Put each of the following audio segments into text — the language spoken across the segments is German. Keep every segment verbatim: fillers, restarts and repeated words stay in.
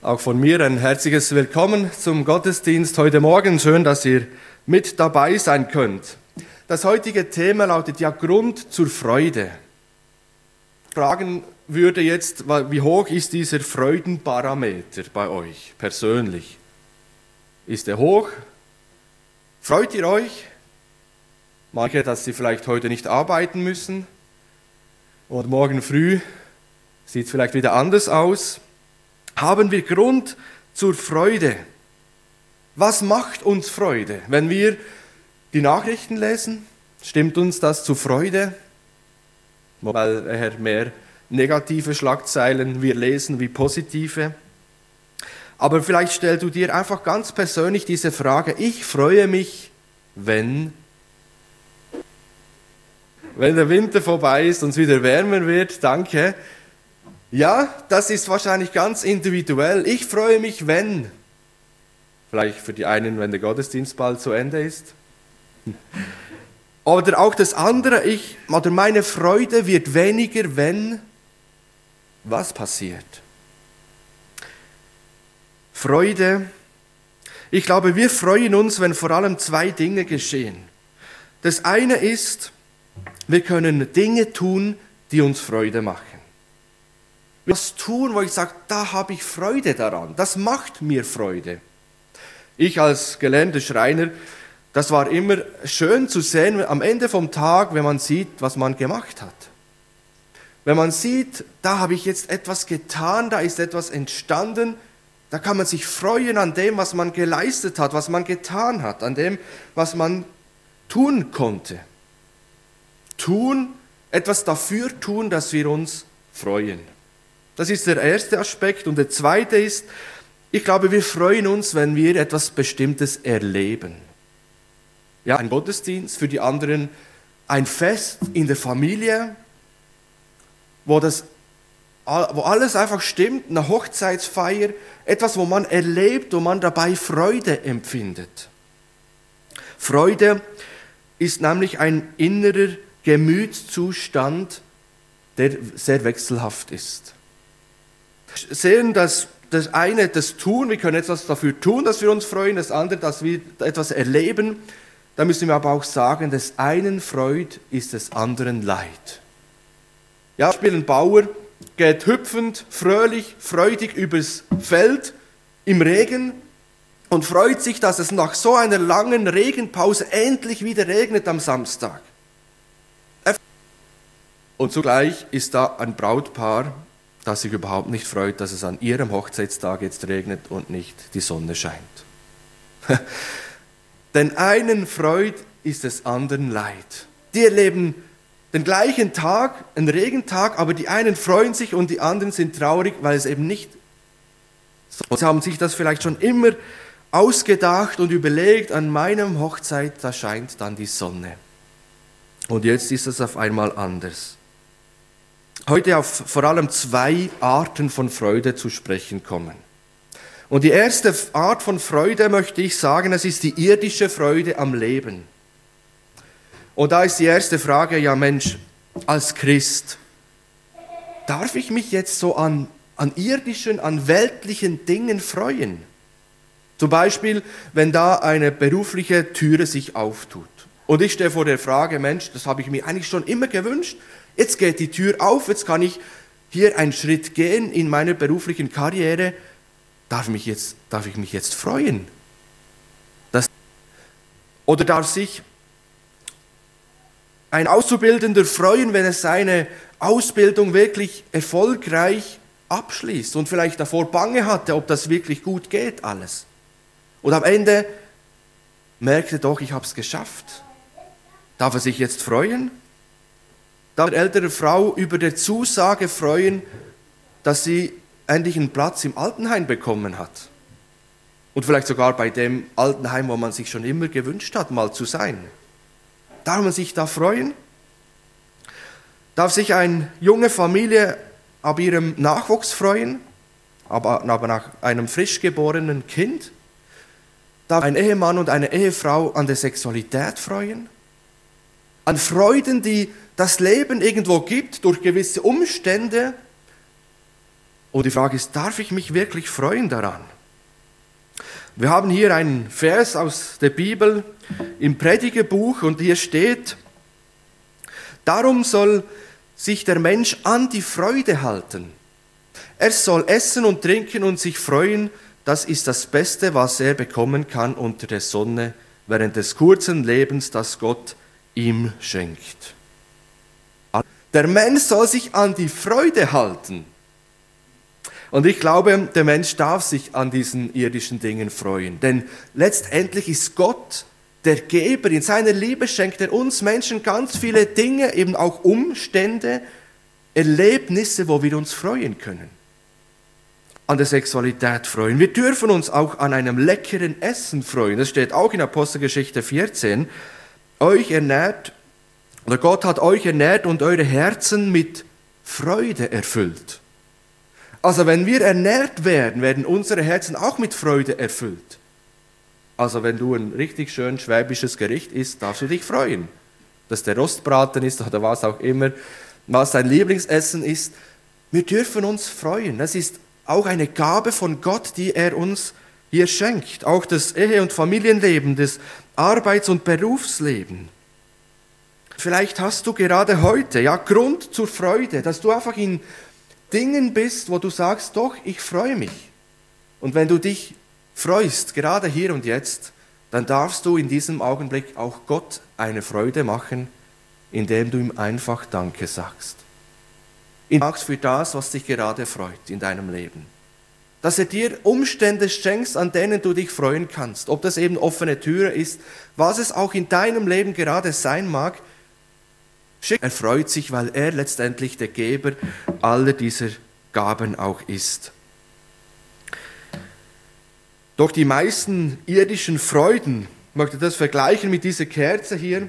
Auch von mir ein herzliches Willkommen zum Gottesdienst heute Morgen. Schön, dass ihr mit dabei sein könnt. Das heutige Thema lautet ja Grund zur Freude. Fragen würde jetzt, wie hoch ist dieser Freudenparameter bei euch persönlich? Ist er hoch? Freut ihr euch? Manche, dass sie vielleicht heute nicht arbeiten müssen und morgen früh sieht es vielleicht wieder anders aus. Haben wir Grund zur Freude? Was macht uns Freude? Wenn wir die Nachrichten lesen, stimmt uns das zu Freude? Weil eher mehr negative Schlagzeilen wir lesen wie positive. Aber vielleicht stellst du dir einfach ganz persönlich diese Frage: Ich freue mich, wenn, wenn der Winter vorbei ist und es wieder wärmer wird. Danke. Ja, das ist wahrscheinlich ganz individuell. Ich freue mich, wenn. Vielleicht für die einen, wenn der Gottesdienst bald zu Ende ist. Oder auch das andere, ich, oder meine Freude wird weniger, wenn was passiert. Freude, ich glaube, wir freuen uns, wenn vor allem zwei Dinge geschehen. Das eine ist, wir können Dinge tun, die uns Freude machen. Was tun, wo ich sage, da habe ich Freude daran, das macht mir Freude. Ich als gelernter Schreiner, das war immer schön zu sehen, am Ende vom Tag, wenn man sieht, was man gemacht hat. Wenn man sieht, da habe ich jetzt etwas getan, da ist etwas entstanden, da kann man sich freuen an dem, was man geleistet hat, was man getan hat, an dem, was man tun konnte. Tun, etwas dafür tun, dass wir uns freuen. Das ist der erste Aspekt. Und der zweite ist, ich glaube, wir freuen uns, wenn wir etwas Bestimmtes erleben. Ja, ein Gottesdienst, für die anderen ein Fest in der Familie, wo, das, wo alles einfach stimmt, eine Hochzeitsfeier, etwas, wo man erlebt, wo man dabei Freude empfindet. Freude ist nämlich ein innerer Gemütszustand, der sehr wechselhaft ist. Sehen, dass das eine, das Tun, wir können etwas dafür tun, dass wir uns freuen, das andere, dass wir etwas erleben. Da müssen wir aber auch sagen, des einen Freud ist des anderen Leid. Ja, zum Beispiel ein Bauer geht hüpfend, fröhlich, freudig übers Feld im Regen und freut sich, dass es nach so einer langen Regenpause endlich wieder regnet am Samstag. Und zugleich ist da ein Brautpaar, das sich überhaupt nicht freut, dass es an ihrem Hochzeitstag jetzt regnet und nicht die Sonne scheint. Den einen Freud ist des anderen Leid. Die erleben den gleichen Tag, einen Regentag, aber die einen freuen sich und die anderen sind traurig, weil es eben nicht so ist. Sie haben sich das vielleicht schon immer ausgedacht und überlegt, an meinem Hochzeit, da scheint dann die Sonne. Und jetzt ist es auf einmal anders. Heute auf vor allem zwei Arten von Freude zu sprechen kommen. Und die erste Art von Freude möchte ich sagen, es ist die irdische Freude am Leben. Und da ist die erste Frage, ja Mensch, als Christ, darf ich mich jetzt so an, an irdischen, an weltlichen Dingen freuen? Zum Beispiel, wenn da eine berufliche Türe sich auftut. Und ich stehe vor der Frage, Mensch, das habe ich mir eigentlich schon immer gewünscht. Jetzt geht die Tür auf, jetzt kann ich hier einen Schritt gehen in meiner beruflichen Karriere. Darf, mich jetzt, darf ich mich jetzt freuen? Das, oder darf sich ein Auszubildender freuen, wenn er seine Ausbildung wirklich erfolgreich abschließt und vielleicht davor Bange hatte, ob das wirklich gut geht alles. Und am Ende merkt er doch, ich habe es geschafft. Darf er sich jetzt freuen? Darf eine ältere Frau über der Zusage freuen, dass sie endlich einen Platz im Altenheim bekommen hat? Und vielleicht sogar bei dem Altenheim, wo man sich schon immer gewünscht hat, mal zu sein. Darf man sich da freuen? Darf sich eine junge Familie ab ihrem Nachwuchs freuen, aber, aber nach einem frisch geborenen Kind? Darf ein Ehemann und eine Ehefrau an der Sexualität freuen? An Freuden, die das Leben irgendwo gibt, durch gewisse Umstände, Und die Frage ist, darf ich mich wirklich freuen daran? Wir haben hier einen Vers aus der Bibel im Predigerbuch und hier steht: Darum soll sich der Mensch an die Freude halten. Er soll essen und trinken und sich freuen. Das ist das Beste, was er bekommen kann unter der Sonne während des kurzen Lebens, das Gott ihm schenkt. Der Mensch soll sich an die Freude halten. Und ich glaube, der Mensch darf sich an diesen irdischen Dingen freuen. Denn letztendlich ist Gott der Geber. In seiner Liebe schenkt er uns Menschen ganz viele Dinge, eben auch Umstände, Erlebnisse, wo wir uns freuen können. An der Sexualität freuen. Wir dürfen uns auch an einem leckeren Essen freuen. Das steht auch in Apostelgeschichte vierzehn. Euch ernährt, oder Gott hat euch ernährt und eure Herzen mit Freude erfüllt. Also wenn wir ernährt werden, werden unsere Herzen auch mit Freude erfüllt. Also wenn du ein richtig schön schwäbisches Gericht isst, darfst du dich freuen. Dass der Rostbraten ist oder was auch immer, was dein Lieblingsessen ist. Wir dürfen uns freuen. Das ist auch eine Gabe von Gott, die er uns hier schenkt. Auch das Ehe- und Familienleben, das Arbeits- und Berufsleben. Vielleicht hast du gerade heute ja Grund zur Freude, dass du einfach in Dingen bist, wo du sagst, doch, ich freue mich. Und wenn du dich freust, gerade hier und jetzt, dann darfst du in diesem Augenblick auch Gott eine Freude machen, indem du ihm einfach Danke sagst. Dank für das, was dich gerade freut in deinem Leben. Dass er dir Umstände schenkt, an denen du dich freuen kannst. Ob das eben offene Türe ist, was es auch in deinem Leben gerade sein mag. Er freut sich, weil er letztendlich der Geber aller dieser Gaben auch ist. Doch die meisten irdischen Freuden, ich möchte das vergleichen mit dieser Kerze hier,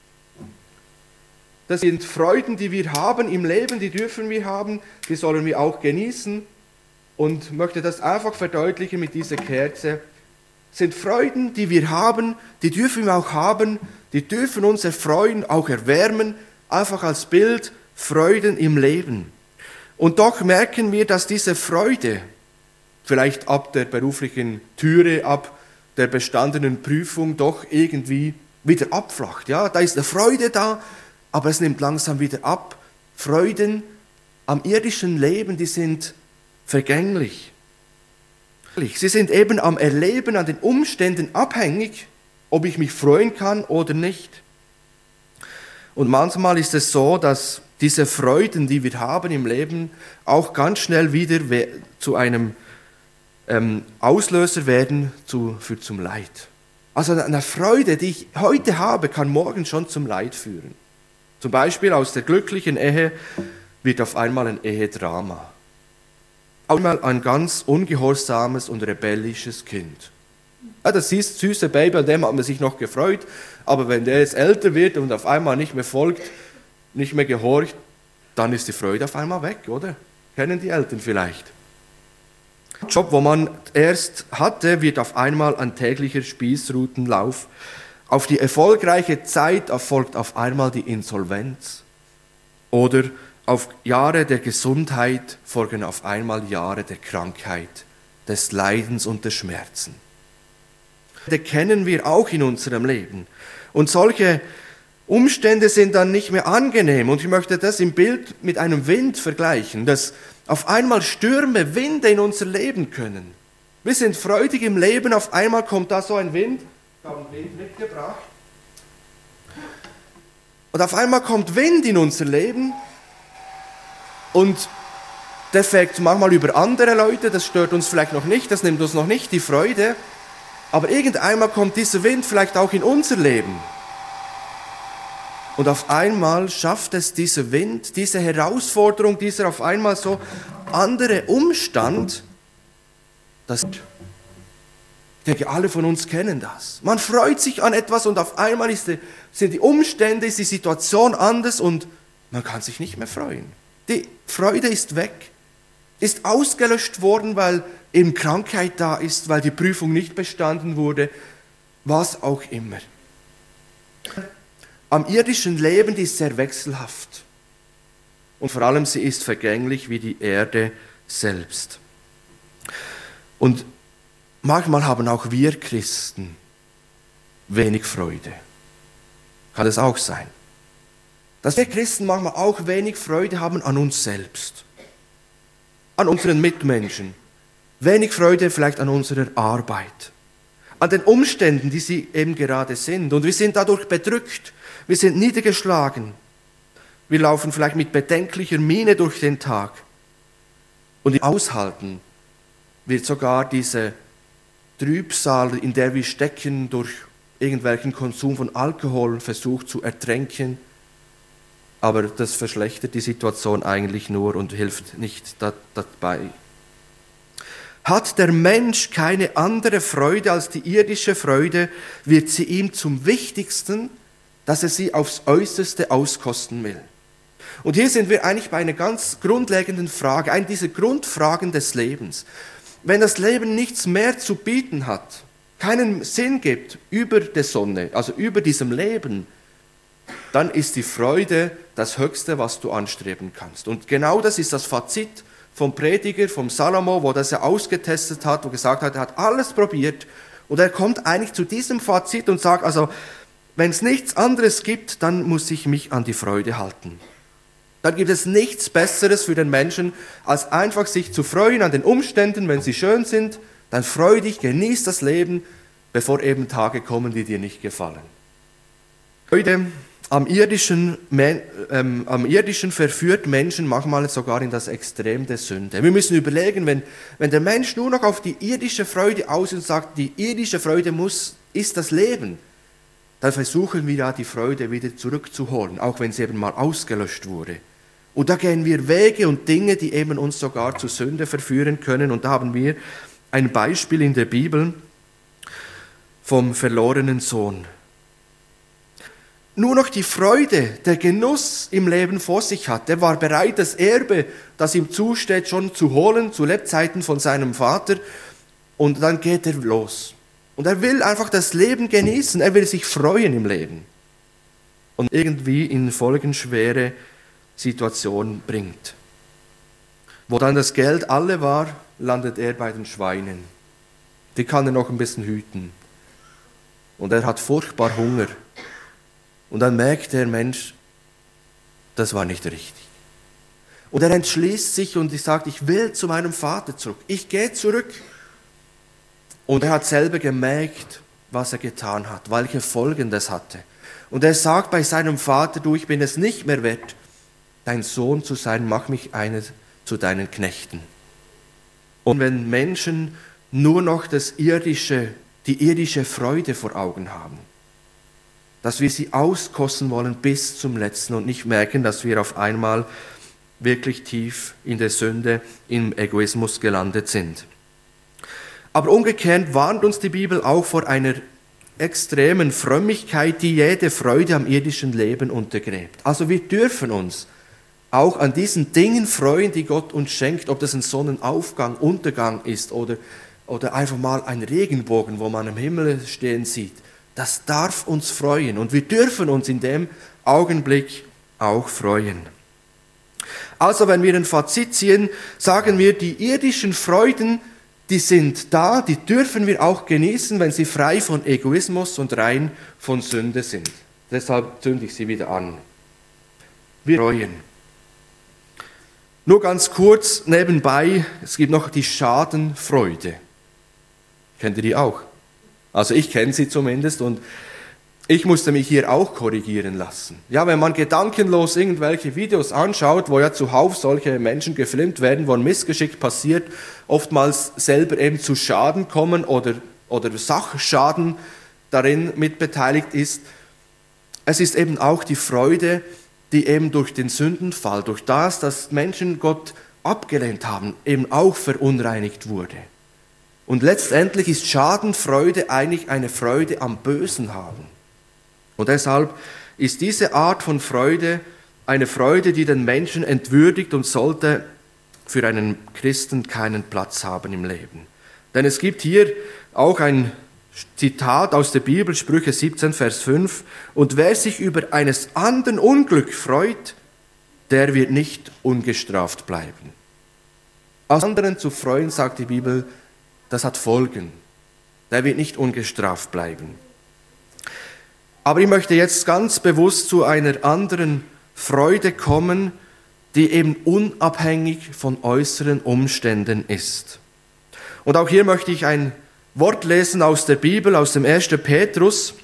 das sind Freuden, die wir haben im Leben, die dürfen wir haben, die sollen wir auch genießen. Und ich möchte das einfach verdeutlichen mit dieser Kerze. Das sind Freuden, die wir haben, die dürfen wir auch haben, die dürfen uns erfreuen, auch erwärmen, einfach als Bild Freuden im Leben. Und doch merken wir, dass diese Freude, vielleicht ab der beruflichen Türe, ab der bestandenen Prüfung, doch irgendwie wieder abflacht. Ja, da ist eine Freude da, aber es nimmt langsam wieder ab. Freuden am irdischen Leben, die sind vergänglich. Sie sind eben am Erleben, an den Umständen abhängig, ob ich mich freuen kann oder nicht. Und manchmal ist es so, dass diese Freuden, die wir haben im Leben, auch ganz schnell wieder zu einem ähm, Auslöser werden zu, für zum Leid. Also eine Freude, die ich heute habe, kann morgen schon zum Leid führen. Zum Beispiel aus der glücklichen Ehe wird auf einmal ein Ehedrama. Auf einmal ein ganz ungehorsames und rebellisches Kind. Ja, das ist süße Baby, an dem hat man sich noch gefreut, aber wenn der jetzt älter wird und auf einmal nicht mehr folgt, nicht mehr gehorcht, dann ist die Freude auf einmal weg, oder? Kennen die Eltern vielleicht? Der Job, wo man erst hatte, wird auf einmal ein täglicher Spießrutenlauf. Auf die erfolgreiche Zeit erfolgt auf einmal die Insolvenz. Oder auf Jahre der Gesundheit folgen auf einmal Jahre der Krankheit, des Leidens und des Schmerzen. Das kennen wir auch in unserem Leben. Und solche Umstände sind dann nicht mehr angenehm. Und ich möchte das im Bild mit einem Wind vergleichen, dass auf einmal Stürme, Winde in unser Leben können. Wir sind freudig im Leben, auf einmal kommt da so ein Wind. Ich habe einen Wind mitgebracht. Und auf einmal kommt Wind in unser Leben und der fegt manchmal über andere Leute, das stört uns vielleicht noch nicht, das nimmt uns noch nicht die Freude, aber irgendeinmal kommt dieser Wind vielleicht auch in unser Leben. Und auf einmal schafft es dieser Wind, diese Herausforderung, dieser auf einmal so andere Umstand, dass ich denke, alle von uns kennen das. Man freut sich an etwas und auf einmal ist die, sind die Umstände, ist die Situation anders und man kann sich nicht mehr freuen. Die Freude ist weg, ist ausgelöscht worden, weil eben Krankheit da ist, weil die Prüfung nicht bestanden wurde, was auch immer. Am irdischen Leben die ist sehr wechselhaft und vor allem sie ist vergänglich wie die Erde selbst. Und manchmal haben auch wir Christen wenig Freude. Kann es auch sein. Dass wir Christen manchmal auch wenig Freude haben an uns selbst, an unseren Mitmenschen, wenig Freude vielleicht an unserer Arbeit, an den Umständen, die sie eben gerade sind. Und wir sind dadurch bedrückt, wir sind niedergeschlagen, wir laufen vielleicht mit bedenklicher Miene durch den Tag. Und im Aushalten wird sogar diese Trübsal, in der wir stecken, durch irgendwelchen Konsum von Alkohol versucht zu ertränken. Aber das verschlechtert die Situation eigentlich nur und hilft nicht dabei. Hat der Mensch keine andere Freude als die irdische Freude, wird sie ihm zum Wichtigsten, dass er sie aufs Äußerste auskosten will. Und hier sind wir eigentlich bei einer ganz grundlegenden Frage, einer dieser Grundfragen des Lebens. Wenn das Leben nichts mehr zu bieten hat, keinen Sinn gibt über der Sonne, also über diesem Leben, dann ist die Freude das Höchste, was du anstreben kannst. Und genau das ist das Fazit vom Prediger, vom Salomo, wo das er ausgetestet hat, wo gesagt hat, er hat alles probiert. Und er kommt eigentlich zu diesem Fazit und sagt, also, wenn es nichts anderes gibt, dann muss ich mich an die Freude halten. Dann gibt es nichts Besseres für den Menschen, als einfach sich zu freuen an den Umständen, wenn sie schön sind. Dann freu dich, genieß das Leben, bevor eben Tage kommen, die dir nicht gefallen. Freude am irdischen, ähm, am irdischen verführt Menschen manchmal sogar in das Extrem der Sünde. Wir müssen überlegen, wenn, wenn der Mensch nur noch auf die irdische Freude aus und sagt, die irdische Freude muss, ist das Leben, dann versuchen wir ja die Freude wieder zurückzuholen, auch wenn sie eben mal ausgelöscht wurde. Und da gehen wir Wege und Dinge, die eben uns sogar zur Sünde verführen können. Und da haben wir ein Beispiel in der Bibel vom verlorenen Sohn. Nur noch die Freude, der Genuss im Leben vor sich hat. Er war bereit, das Erbe, das ihm zusteht, schon zu holen, zu Lebzeiten von seinem Vater. Und dann geht er los. Und er will einfach das Leben genießen. Er will sich freuen im Leben. Und irgendwie in folgenschwere Situation bringt. Wo dann das Geld alle war, landet er bei den Schweinen. Die kann er noch ein bisschen hüten. Und er hat furchtbar Hunger. Und dann merkt der Mensch, das war nicht richtig. Und er entschließt sich und sagt, ich will zu meinem Vater zurück. Ich gehe zurück. Und er hat selber gemerkt, was er getan hat, welche Folgen das hatte. Und er sagt bei seinem Vater, du, ich bin es nicht mehr wert, dein Sohn zu sein, mach mich einer zu deinen Knechten. Und wenn Menschen nur noch das irdische, die irdische Freude vor Augen haben, dass wir sie auskosten wollen bis zum Letzten und nicht merken, dass wir auf einmal wirklich tief in der Sünde, im Egoismus gelandet sind. Aber umgekehrt warnt uns die Bibel auch vor einer extremen Frömmigkeit, die jede Freude am irdischen Leben untergräbt. Also wir dürfen uns auch an diesen Dingen freuen, die Gott uns schenkt, ob das ein Sonnenaufgang, Untergang ist oder, oder einfach mal ein Regenbogen, wo man am Himmel stehen sieht. Das darf uns freuen und wir dürfen uns in dem Augenblick auch freuen. Also wenn wir ein Fazit ziehen, sagen wir, die irdischen Freuden, die sind da, die dürfen wir auch genießen, wenn sie frei von Egoismus und rein von Sünde sind. Deshalb zünde ich sie wieder an. Wir freuen. Nur ganz kurz nebenbei, es gibt noch die Schadenfreude. Kennt ihr die auch? Also ich kenne sie zumindest und ich musste mich hier auch korrigieren lassen. Ja, wenn man gedankenlos irgendwelche Videos anschaut, wo ja zuhauf solche Menschen gefilmt werden, wo ein Missgeschick passiert, oftmals selber eben zu Schaden kommen oder, oder Sachschaden darin mitbeteiligt ist. Es ist eben auch die Freude, die eben durch den Sündenfall, durch das, dass Menschen Gott abgelehnt haben, eben auch verunreinigt wurde. Und letztendlich ist Schadenfreude eigentlich eine Freude am Bösen haben. Und deshalb ist diese Art von Freude eine Freude, die den Menschen entwürdigt und sollte für einen Christen keinen Platz haben im Leben. Denn es gibt hier auch ein Zitat aus der Bibel, Sprüche siebzehn, Vers fünf. Und wer sich über eines anderen Unglück freut, der wird nicht ungestraft bleiben. Aus anderen zu freuen, sagt die Bibel, das hat Folgen. Der wird nicht ungestraft bleiben. Aber ich möchte jetzt ganz bewusst zu einer anderen Freude kommen, die eben unabhängig von äußeren Umständen ist. Und auch hier möchte ich ein Wort lesen aus der Bibel, aus dem ersten Petrus,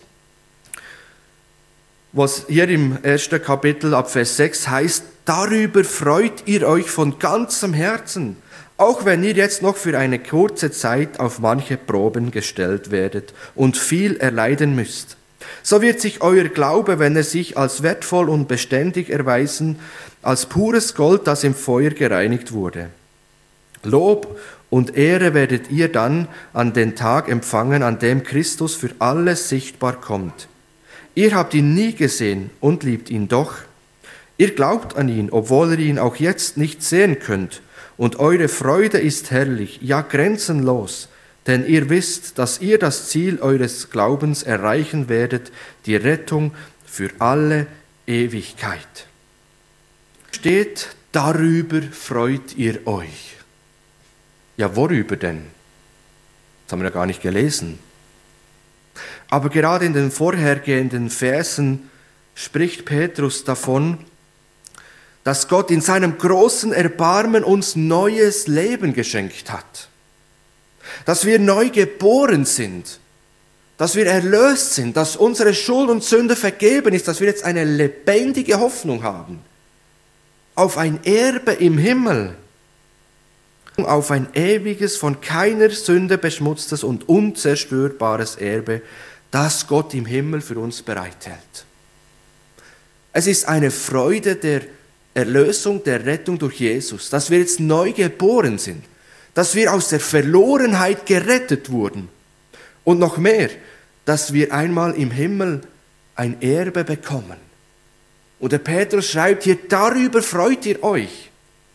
was hier im ersten Kapitel ab Vers sechs heißt: Darüber freut ihr euch von ganzem Herzen, auch wenn ihr jetzt noch für eine kurze Zeit auf manche Proben gestellt werdet und viel erleiden müsst. So wird sich euer Glaube, wenn er sich als wertvoll und beständig erweisen, als pures Gold, das im Feuer gereinigt wurde. Lob und Ehre werdet ihr dann an den Tag empfangen, an dem Christus für alles sichtbar kommt. Ihr habt ihn nie gesehen und liebt ihn doch. Ihr glaubt an ihn, obwohl ihr ihn auch jetzt nicht sehen könnt. Und eure Freude ist herrlich, ja grenzenlos, denn ihr wisst, dass ihr das Ziel eures Glaubens erreichen werdet, die Rettung für alle Ewigkeit. Steht, darüber freut ihr euch. Ja, worüber denn? Das haben wir ja gar nicht gelesen. Aber gerade in den vorhergehenden Versen spricht Petrus davon, dass Gott in seinem großen Erbarmen uns neues Leben geschenkt hat. Dass wir neu geboren sind, dass wir erlöst sind, dass unsere Schuld und Sünde vergeben ist, dass wir jetzt eine lebendige Hoffnung haben auf ein Erbe im Himmel, auf ein ewiges, von keiner Sünde beschmutztes und unzerstörbares Erbe, das Gott im Himmel für uns bereithält. Es ist eine Freude der Erlösung, der Rettung durch Jesus, dass wir jetzt neu geboren sind, dass wir aus der Verlorenheit gerettet wurden und noch mehr, dass wir einmal im Himmel ein Erbe bekommen. Und der Petrus schreibt hier, darüber freut ihr euch.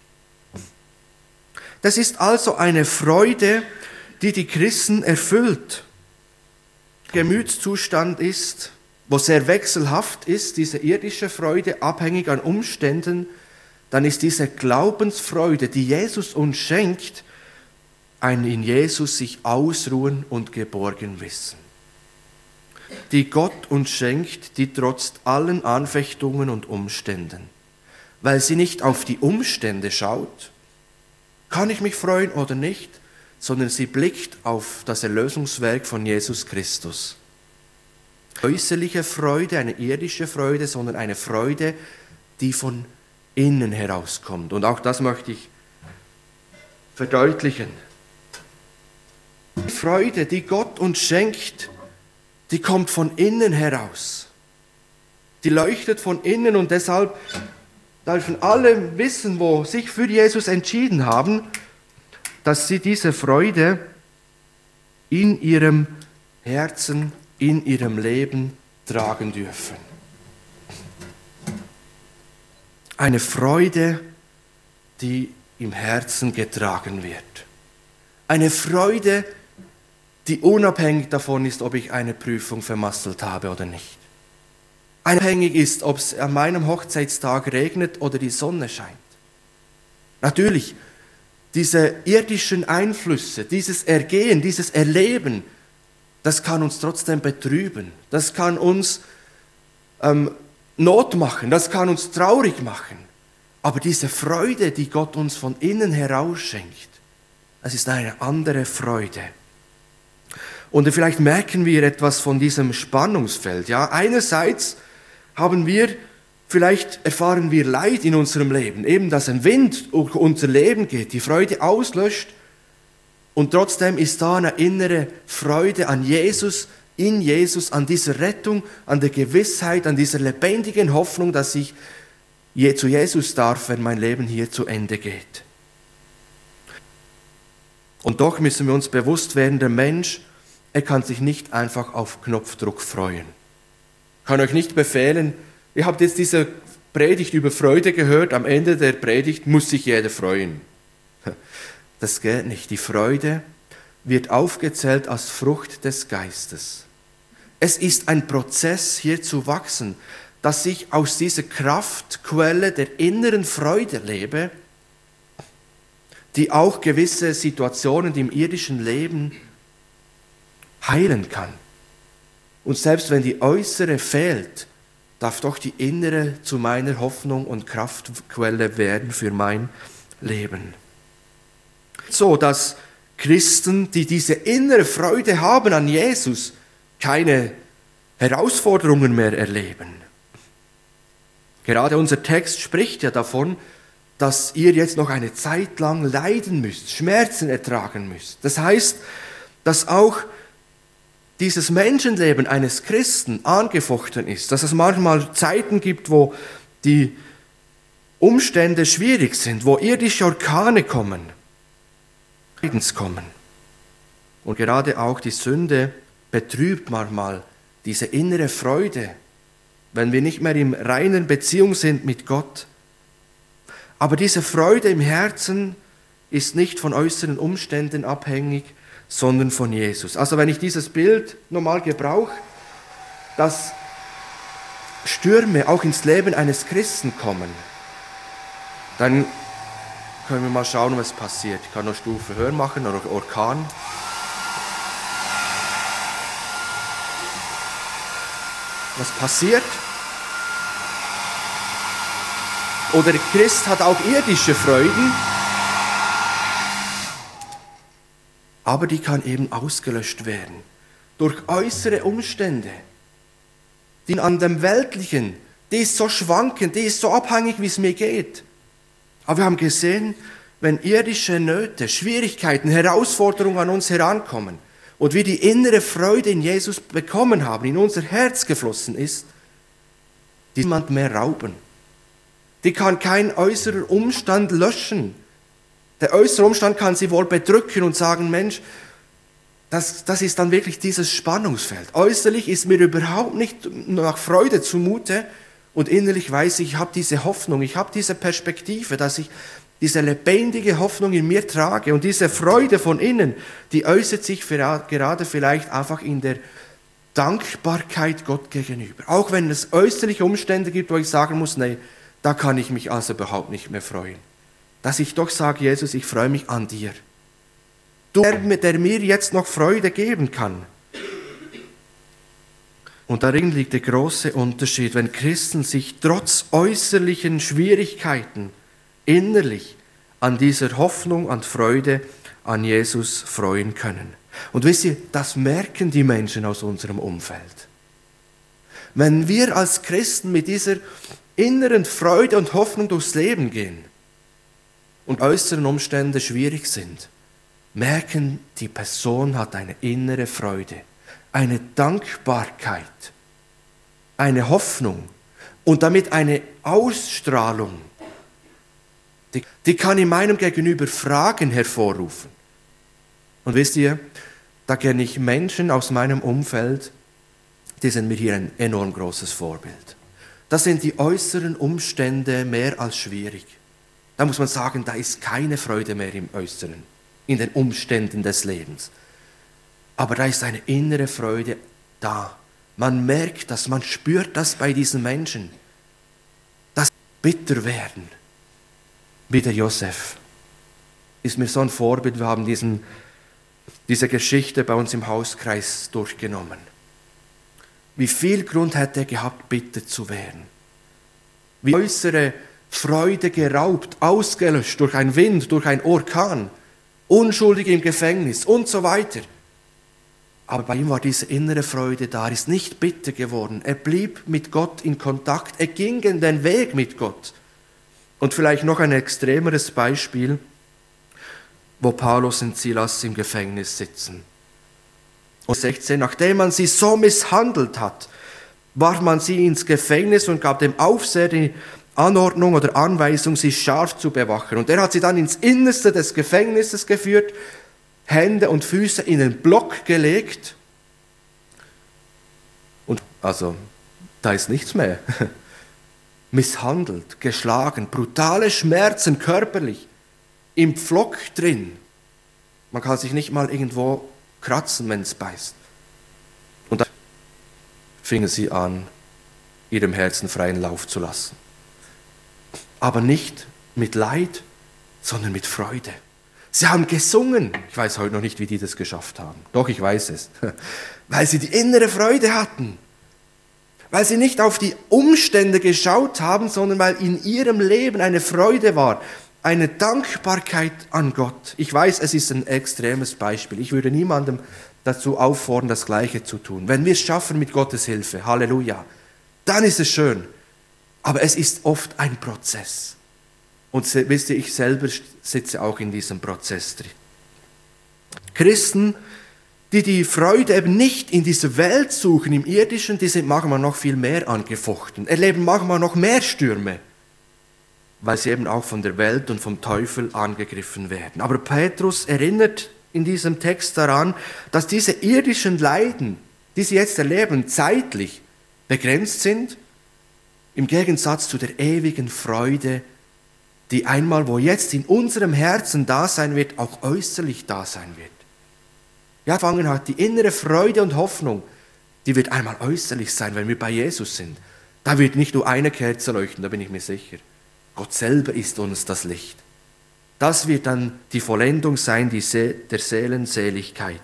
Das ist also eine Freude, die die Christen erfüllt. Gemütszustand ist, wo sehr wechselhaft ist, diese irdische Freude, abhängig an Umständen, dann ist diese Glaubensfreude, die Jesus uns schenkt, ein in Jesus sich ausruhen und geborgen wissen. Die Gott uns schenkt, die trotz allen Anfechtungen und Umständen, weil sie nicht auf die Umstände schaut, kann ich mich freuen oder nicht, sondern sie blickt auf das Erlösungswerk von Jesus Christus. Äußerliche Freude, eine irdische Freude, sondern eine Freude, die von innen herauskommt. Und auch das möchte ich verdeutlichen. Die Freude, die Gott uns schenkt, die kommt von innen heraus. Die leuchtet von innen und deshalb dürfen alle wissen, wo sich für Jesus entschieden haben, dass sie diese Freude in ihrem Herzen, in ihrem Leben tragen dürfen. Eine Freude, die im Herzen getragen wird. Eine Freude, die unabhängig davon ist, ob ich eine Prüfung vermasselt habe oder nicht. Unabhängig ist, ob es an meinem Hochzeitstag regnet oder die Sonne scheint. Natürlich, diese irdischen Einflüsse, dieses Ergehen, dieses Erleben, das kann uns trotzdem betrüben. Das kann uns ähm, Not machen, das kann uns traurig machen. Aber diese Freude, die Gott uns von innen heraus schenkt, das ist eine andere Freude. Und vielleicht merken wir etwas von diesem Spannungsfeld. Ja, einerseits haben wir, vielleicht erfahren wir Leid in unserem Leben, eben dass ein Wind durch unser Leben geht, die Freude auslöscht und trotzdem ist da eine innere Freude an Jesus, in Jesus, an dieser Rettung, an der Gewissheit, an dieser lebendigen Hoffnung, dass ich je zu Jesus darf, wenn mein Leben hier zu Ende geht. Und doch müssen wir uns bewusst werden, der Mensch, er kann sich nicht einfach auf Knopfdruck freuen. Ich kann euch nicht befehlen, ihr habt jetzt diese Predigt über Freude gehört, am Ende der Predigt muss sich jeder freuen. Das geht nicht. Die Freude wird aufgezählt als Frucht des Geistes. Es ist ein Prozess, hier zu wachsen, dass ich aus dieser Kraftquelle der inneren Freude lebe, die auch gewisse Situationen im irdischen Leben heilen kann. Und selbst wenn die äußere fehlt, darf doch die innere zu meiner Hoffnung und Kraftquelle werden für mein Leben. So, dass Christen, die diese innere Freude haben an Jesus, keine Herausforderungen mehr erleben. Gerade unser Text spricht ja davon, dass ihr jetzt noch eine Zeit lang leiden müsst, Schmerzen ertragen müsst. Das heißt, dass auch dieses Menschenleben eines Christen angefochten ist, dass es manchmal Zeiten gibt, wo die Umstände schwierig sind, wo irdische Orkane kommen, Leidens kommen. Und gerade auch die Sünde betrübt manchmal diese innere Freude, wenn wir nicht mehr in reinen Beziehung sind mit Gott. Aber diese Freude im Herzen ist nicht von äußeren Umständen abhängig, sondern von Jesus. Also wenn ich dieses Bild nochmal gebrauche, dass Stürme auch ins Leben eines Christen kommen, dann können wir mal schauen, was passiert. Ich kann noch Stufe höher machen, oder Orkan. Was passiert? Oder der Christ hat auch irdische Freuden, aber die kann eben ausgelöscht werden durch äußere Umstände, die an dem Weltlichen, die ist so schwankend, die ist so abhängig, wie es mir geht. Aber wir haben gesehen, wenn irdische Nöte, Schwierigkeiten, Herausforderungen an uns herankommen und wir die innere Freude in Jesus bekommen haben, in unser Herz geflossen ist, die niemand mehr rauben. Die kann kein äußerer Umstand löschen. Der äußere Umstand kann sie wohl bedrücken und sagen, Mensch, das, das ist dann wirklich dieses Spannungsfeld. Äußerlich ist mir überhaupt nicht nach Freude zumute und innerlich weiß ich, ich habe diese Hoffnung, ich habe diese Perspektive, dass ich diese lebendige Hoffnung in mir trage und diese Freude von innen, die äußert sich gerade vielleicht einfach in der Dankbarkeit Gott gegenüber. Auch wenn es äußerliche Umstände gibt, wo ich sagen muss, nee, da kann ich mich also überhaupt nicht mehr freuen. Dass ich doch sage, Jesus, ich freue mich an dir. Du, der mir jetzt noch Freude geben kann. Und darin liegt der große Unterschied, wenn Christen sich trotz äußerlichen Schwierigkeiten innerlich an dieser Hoffnung, an Freude, an Jesus freuen können. Und wisst ihr, das merken die Menschen aus unserem Umfeld. Wenn wir als Christen mit dieser inneren Freude und Hoffnung durchs Leben gehen und äußeren Umstände schwierig sind, merken, die Person hat eine innere Freude, eine Dankbarkeit, eine Hoffnung und damit eine Ausstrahlung, die, die kann in meinem Gegenüber Fragen hervorrufen. Und wisst ihr, da kenne ich Menschen aus meinem Umfeld, die sind mir hier ein enorm großes Vorbild. Da sind die äußeren Umstände mehr als schwierig. Da muss man sagen, da ist keine Freude mehr im Äußeren, in den Umständen des Lebens. Aber da ist eine innere Freude da. Man merkt das, man spürt das bei diesen Menschen, dass sie bitter werden. Wie der Josef ist mir so ein Vorbild. Wir haben diesen, diese Geschichte bei uns im Hauskreis durchgenommen. Wie viel Grund hätte er gehabt, bitter zu werden? Wie äußere Freude geraubt, ausgelöscht durch einen Wind, durch einen Orkan, unschuldig im Gefängnis und so weiter. Aber bei ihm war diese innere Freude da, er ist nicht bitter geworden. Er blieb mit Gott in Kontakt, er ging in den Weg mit Gott. Und vielleicht noch ein extremeres Beispiel, wo Paulus und Silas im Gefängnis sitzen. Und sechzehn, nachdem man sie so misshandelt hat, warf man sie ins Gefängnis und gab dem Aufseher die Anordnung oder Anweisung, sie scharf zu bewachen. Und er hat sie dann ins Innerste des Gefängnisses geführt, Hände und Füße in den Block gelegt. Und also, da ist nichts mehr. Misshandelt, geschlagen, brutale Schmerzen körperlich, im Pflock drin. Man kann sich nicht mal irgendwo kratzen, wenn es beißt. Und dann fingen sie an, ihrem Herzen freien Lauf zu lassen. Aber nicht mit Leid, sondern mit Freude. Sie haben gesungen. Ich weiß heute noch nicht, wie die das geschafft haben. Doch, ich weiß es. Weil sie die innere Freude hatten. Weil sie nicht auf die Umstände geschaut haben, sondern weil in ihrem Leben eine Freude war, eine Dankbarkeit an Gott. Ich weiß, es ist ein extremes Beispiel. Ich würde niemandem dazu auffordern, das Gleiche zu tun. Wenn wir es schaffen mit Gottes Hilfe, Halleluja, dann ist es schön. Aber es ist oft ein Prozess. Und wisst ihr, ich selber sitze auch in diesem Prozess drin. Christen, die die Freude eben nicht in dieser Welt suchen, im Irdischen, die sind manchmal noch viel mehr angefochten, erleben manchmal noch mehr Stürme, weil sie eben auch von der Welt und vom Teufel angegriffen werden. Aber Petrus erinnert in diesem Text daran, dass diese irdischen Leiden, die sie jetzt erleben, zeitlich begrenzt sind, im Gegensatz zu der ewigen Freude, die einmal, wo jetzt in unserem Herzen da sein wird, auch äußerlich da sein wird. Ja, fangen hat die innere Freude und Hoffnung, die wird einmal äußerlich sein, wenn wir bei Jesus sind. Da wird nicht nur eine Kerze leuchten, da bin ich mir sicher. Gott selber ist uns das Licht. Das wird dann die Vollendung sein, die See- der Seelenseligkeit.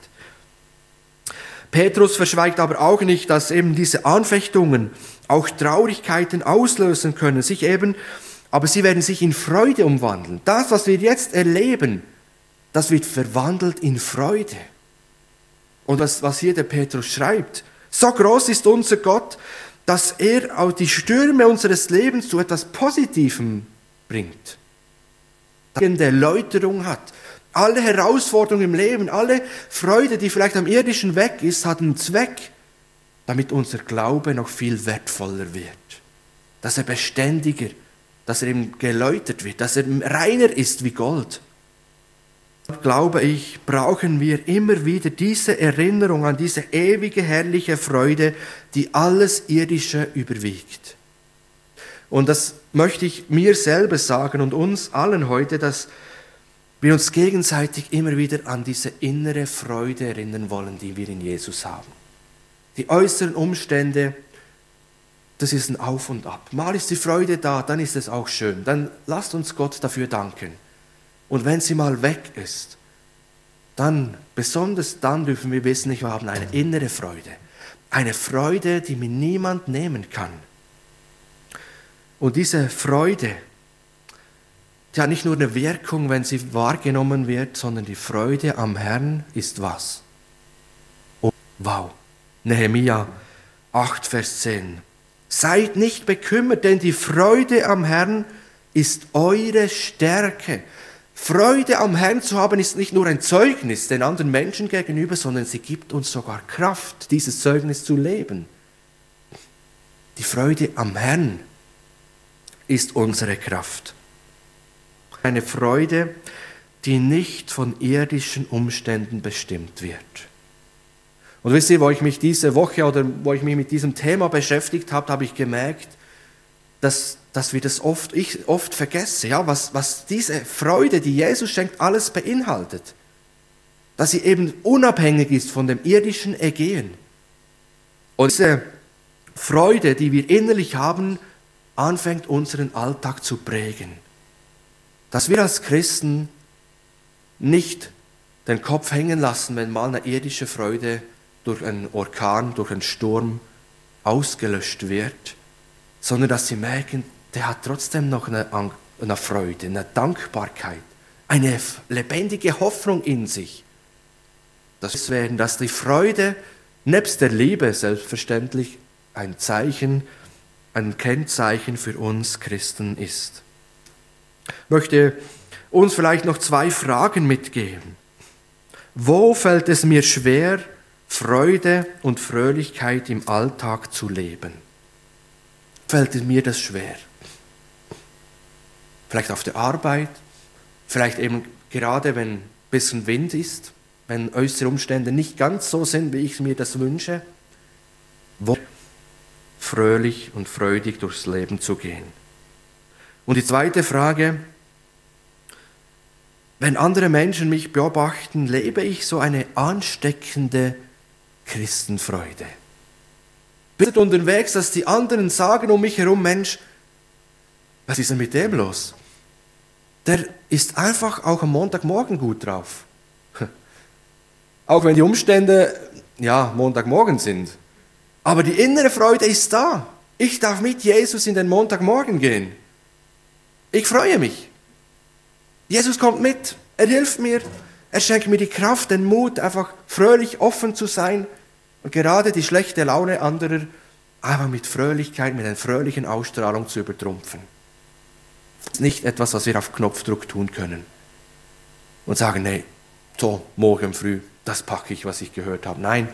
Petrus verschweigt aber auch nicht, dass eben diese Anfechtungen auch Traurigkeiten auslösen können, sich eben, aber sie werden sich in Freude umwandeln. Das, was wir jetzt erleben, das wird verwandelt in Freude. Und das, was hier der Petrus schreibt, so groß ist unser Gott, dass er auch die Stürme unseres Lebens zu etwas Positivem bringt. Dass er eine Erläuterung hat. Alle Herausforderungen im Leben, alle Freude, die vielleicht am Irdischen weg ist, hat einen Zweck, damit unser Glaube noch viel wertvoller wird. Dass er beständiger, dass er ihm geläutert wird, dass er reiner ist wie Gold. Glaube ich, brauchen wir immer wieder diese Erinnerung an diese ewige, herrliche Freude, die alles Irdische überwiegt. Und das möchte ich mir selber sagen und uns allen heute, dass wir uns gegenseitig immer wieder an diese innere Freude erinnern wollen, die wir in Jesus haben. Die äußeren Umstände, das ist ein Auf und Ab. Mal ist die Freude da, dann ist es auch schön. Dann lasst uns Gott dafür danken. Und wenn sie mal weg ist, dann, besonders dann dürfen wir wissen, wir haben eine innere Freude. Eine Freude, die mir niemand nehmen kann. Und diese Freude, die hat nicht nur eine Wirkung, wenn sie wahrgenommen wird, sondern die Freude am Herrn ist was? Oh, wow. Nehemia acht, Vers zehn. Seid nicht bekümmert, denn die Freude am Herrn ist eure Stärke. Freude am Herrn zu haben ist nicht nur ein Zeugnis den anderen Menschen gegenüber, sondern sie gibt uns sogar Kraft, dieses Zeugnis zu leben. Die Freude am Herrn ist unsere Kraft. Eine Freude, die nicht von irdischen Umständen bestimmt wird. Und wisst ihr, wo ich mich diese Woche oder wo ich mich mit diesem Thema beschäftigt habe, habe ich gemerkt, dass, dass wir das oft, ich oft vergesse, ja, was, was diese Freude, die Jesus schenkt, alles beinhaltet. Dass sie eben unabhängig ist von dem irdischen Ergehen. Und diese Freude, die wir innerlich haben, anfängt unseren Alltag zu prägen. Dass wir als Christen nicht den Kopf hängen lassen, wenn mal eine irdische Freude durch einen Orkan, durch einen Sturm ausgelöscht wird, sondern dass sie merken, der hat trotzdem noch eine, eine Freude, eine Dankbarkeit, eine lebendige Hoffnung in sich. Das wäre, dass die Freude nebst der Liebe selbstverständlich ein Zeichen, ein Kennzeichen für uns Christen ist. Ich möchte uns vielleicht noch zwei Fragen mitgeben. Wo fällt es mir schwer, Freude und Fröhlichkeit im Alltag zu leben? Fällt mir das schwer? Vielleicht auf der Arbeit, vielleicht eben gerade, wenn ein bisschen Wind ist, wenn äußere Umstände nicht ganz so sind, wie ich mir das wünsche. Wo fröhlich und freudig durchs Leben zu gehen. Und die zweite Frage, wenn andere Menschen mich beobachten, lebe ich so eine ansteckende Christenfreude. Bin unterwegs, dass die anderen sagen um mich herum, Mensch, was ist denn mit dem los? Der ist einfach auch am Montagmorgen gut drauf. Auch wenn die Umstände, ja, Montagmorgen sind. Aber die innere Freude ist da. Ich darf mit Jesus in den Montagmorgen gehen. Ich freue mich. Jesus kommt mit, er hilft mir, er schenkt mir die Kraft, den Mut, einfach fröhlich offen zu sein und gerade die schlechte Laune anderer einfach mit Fröhlichkeit, mit einer fröhlichen Ausstrahlung zu übertrumpfen. Das ist nicht etwas, was wir auf Knopfdruck tun können und sagen, nee, so, morgen früh, das packe ich, was ich gehört habe. Nein,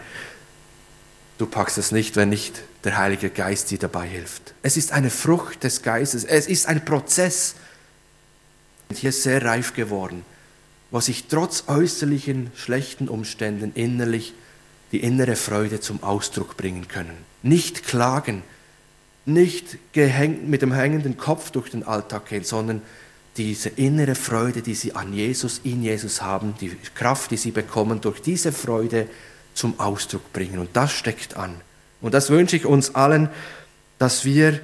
du packst es nicht, wenn nicht der Heilige Geist dir dabei hilft. Es ist eine Frucht des Geistes, es ist ein Prozess. Hier ist sehr reif geworden, wo sich trotz äußerlichen schlechten Umständen innerlich die innere Freude zum Ausdruck bringen können. Nicht klagen, nicht gehängt mit dem hängenden Kopf durch den Alltag gehen, sondern diese innere Freude, die sie an Jesus, in Jesus haben, die Kraft, die sie bekommen, durch diese Freude zum Ausdruck bringen. Und das steckt an. Und das wünsche ich uns allen, dass wir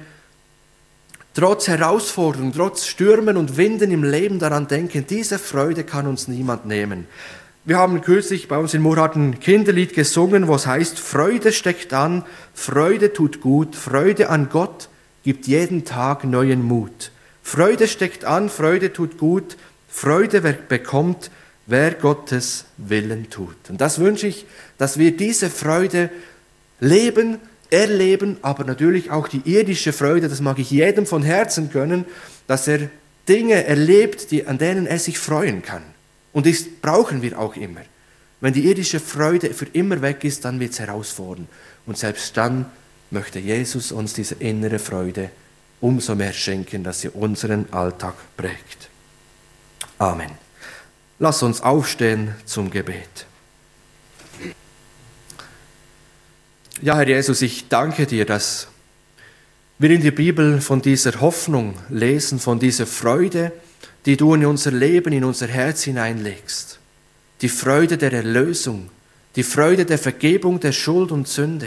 trotz Herausforderungen, trotz Stürmen und Winden im Leben daran denken, diese Freude kann uns niemand nehmen. Wir haben kürzlich bei uns in Murrhardt ein Kinderlied gesungen, wo es heißt, Freude steckt an, Freude tut gut, Freude an Gott gibt jeden Tag neuen Mut. Freude steckt an, Freude tut gut, Freude bekommt, wer Gottes Willen tut. Und das wünsche ich, dass wir diese Freude leben, erleben, aber natürlich auch die irdische Freude, das mag ich jedem von Herzen gönnen, dass er Dinge erlebt, die, an denen er sich freuen kann. Und das brauchen wir auch immer. Wenn die irdische Freude für immer weg ist, dann wird es herausfordernd. Und selbst dann möchte Jesus uns diese innere Freude umso mehr schenken, dass sie unseren Alltag prägt. Amen. Lass uns aufstehen zum Gebet. Ja, Herr Jesus, ich danke dir, dass wir in der Bibel von dieser Hoffnung lesen, von dieser Freude, die du in unser Leben, in unser Herz hineinlegst. Die Freude der Erlösung, die Freude der Vergebung der Schuld und Sünde.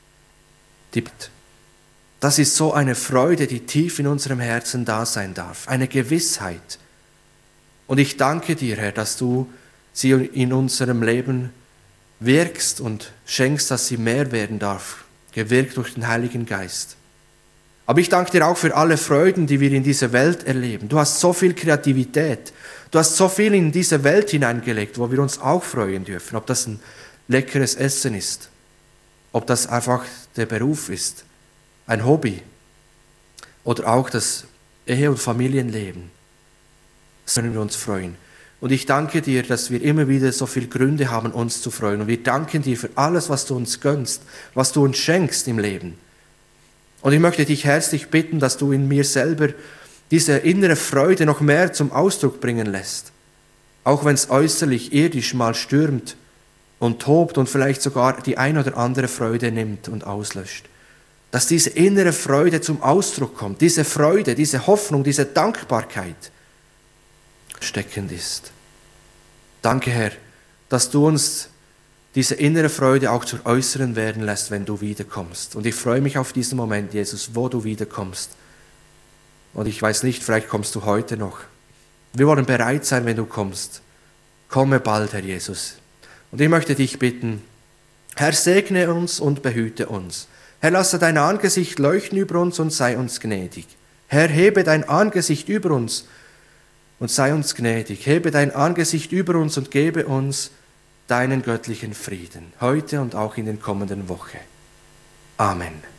Die, das ist so eine Freude, die tief in unserem Herzen da sein darf, eine Gewissheit. Und ich danke dir, Herr, dass du sie in unserem Leben wirkst und schenkst, dass sie mehr werden darf, gewirkt durch den Heiligen Geist. Aber ich danke dir auch für alle Freuden, die wir in dieser Welt erleben. Du hast so viel Kreativität, du hast so viel in diese Welt hineingelegt, wo wir uns auch freuen dürfen. Ob das ein leckeres Essen ist, ob das einfach der Beruf ist, ein Hobby oder auch das Ehe- und Familienleben. Das können wir uns freuen. Und ich danke dir, dass wir immer wieder so viele Gründe haben, uns zu freuen. Und wir danken dir für alles, was du uns gönnst, was du uns schenkst im Leben. Und ich möchte dich herzlich bitten, dass du in mir selber diese innere Freude noch mehr zum Ausdruck bringen lässt. Auch wenn es äußerlich irdisch mal stürmt und tobt und vielleicht sogar die ein oder andere Freude nimmt und auslöscht. Dass diese innere Freude zum Ausdruck kommt, diese Freude, diese Hoffnung, diese Dankbarkeit steckend ist. Danke, Herr, dass du uns diese innere Freude auch zur äußeren werden lässt, wenn du wiederkommst. Und ich freue mich auf diesen Moment, Jesus, wo du wiederkommst. Und ich weiß nicht, vielleicht kommst du heute noch. Wir wollen bereit sein, wenn du kommst. Komme bald, Herr Jesus. Und ich möchte dich bitten, Herr, segne uns und behüte uns. Herr, lasse dein Angesicht leuchten über uns und sei uns gnädig. Herr, hebe dein Angesicht über uns und sei uns gnädig. Hebe dein Angesicht über uns und gebe uns deinen göttlichen Frieden, heute und auch in den kommenden Wochen. Amen.